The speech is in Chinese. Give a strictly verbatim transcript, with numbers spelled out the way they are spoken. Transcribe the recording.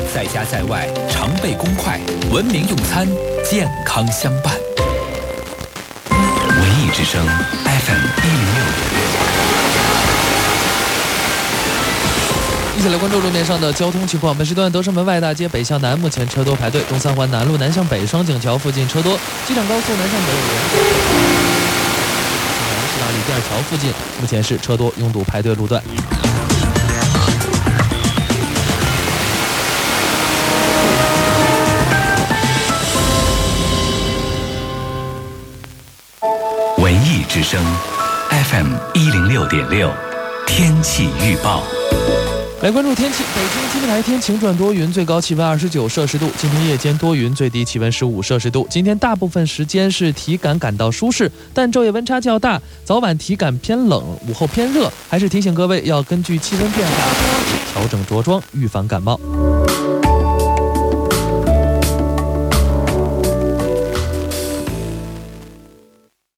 在家在外常备公筷，文明用餐，健康相伴。文艺之声 F M 一零六点六。 一起来关注路面上的交通情况。本时段德胜门外大街北向南，目前车多排队；东三环南路南向北双井桥附近车多；机场高速南向北沿是大理第二桥附近，目前是车多拥堵排队路段。 文艺之声 F M 一零六点六，天气预报。 来关注天气，北京今天白天晴转多云，最高气温二十九摄氏度；今天夜间多云，最低气温十五摄氏度。今天大部分时间是体感感到舒适，但昼夜温差较大，早晚体感偏冷，午后偏热，还是提醒各位要根据气温变化调整着装，预防感冒。